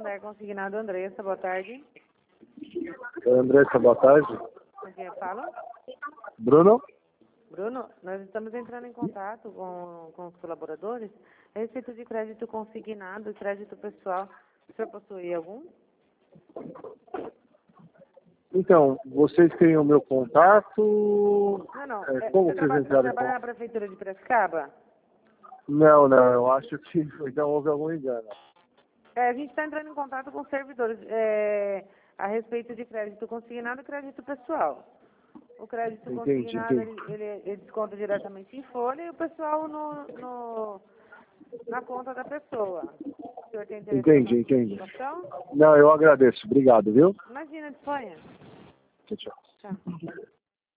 Santander Consignado, Andressa, boa tarde. Andressa, boa tarde. Com quem eu falo? Bruno? Bruno, nós estamos entrando em contato com os colaboradores a respeito de crédito consignado e crédito pessoal. O senhor possui algum? Então, vocês têm o meu contato? Não. Como Você vocês entraram em trabalha contato? na Prefeitura de Piracicaba? Não, eu acho que então houve algum engano. A gente está entrando em contato com servidores a respeito de crédito consignado e crédito pessoal. O crédito Entendi. consignado, ele desconta diretamente em folha e o pessoal na conta da pessoa. O senhor tem interesse na Entendi. participação? Não, eu agradeço. Obrigado, viu? Imagina, disponha. Tchau. Tchau.